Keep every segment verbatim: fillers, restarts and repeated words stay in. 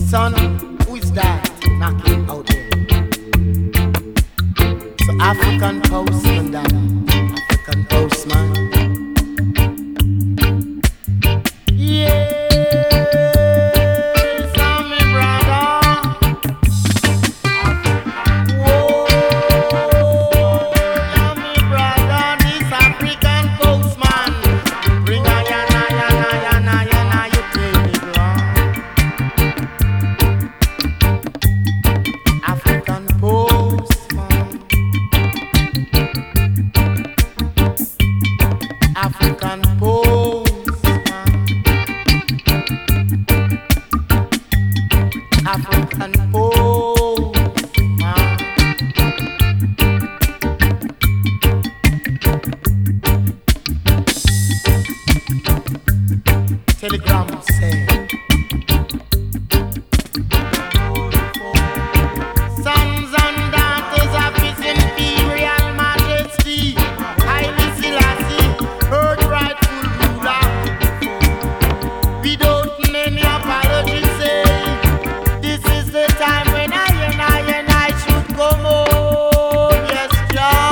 Son, who is that knocking out there? So African postman, daddy, African postman. Yeah. African postman, African postman, telegram say, sons and daughters of His Imperial Majesty, Haile Selassie, Earth rightful ruler, without any apology, say, this is the time when I and I and I should come home. Yes, Jah,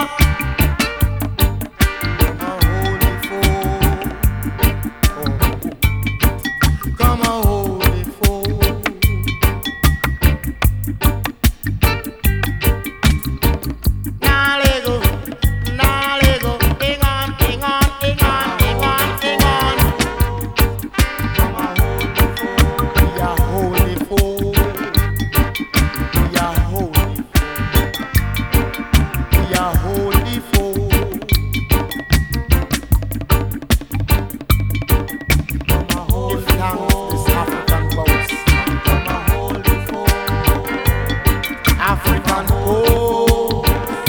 a holy folk, oh, come a holy folk. Now let go, now let go, hang on, hang on, hang on, hang on, hang on. We are holy folk, we are holy folk, we are holy folk. Give thanks to this African boss, African boss.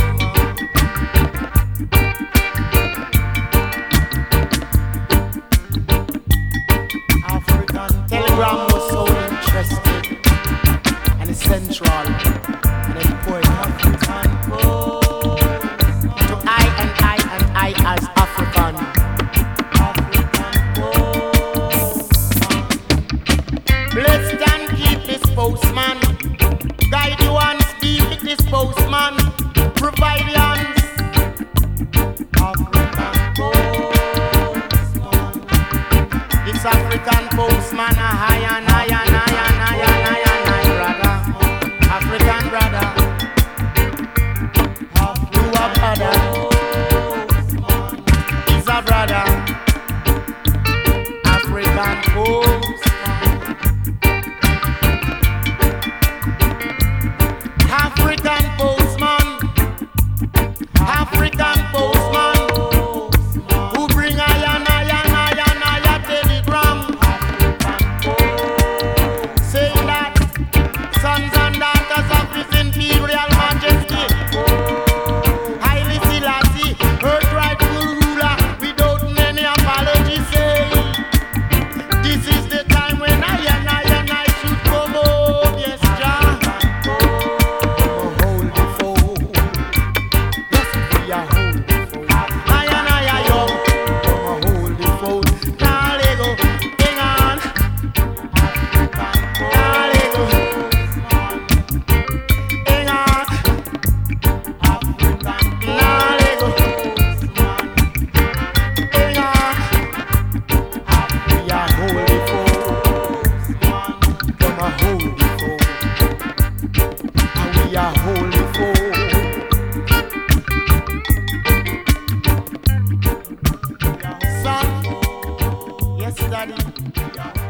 African telegram was so interesting and essential and important to I and I and I as African. Blessed and keep this postman, guide you and speak with this postman, provide lands. African postman, this African postman, a high and high and high and high and high and high, brother, African brother, you a brother, he's a brother, African postman. African postman, African postman, who bring iron, iron, iron, iron telegram, saying that sons and daughters of His Imperial Majesty, Haile Selassie, Earth rightful ruler, without any apology, say, this is the time when I and I and I should come home. Yes, Jah. Son, yes, daddy.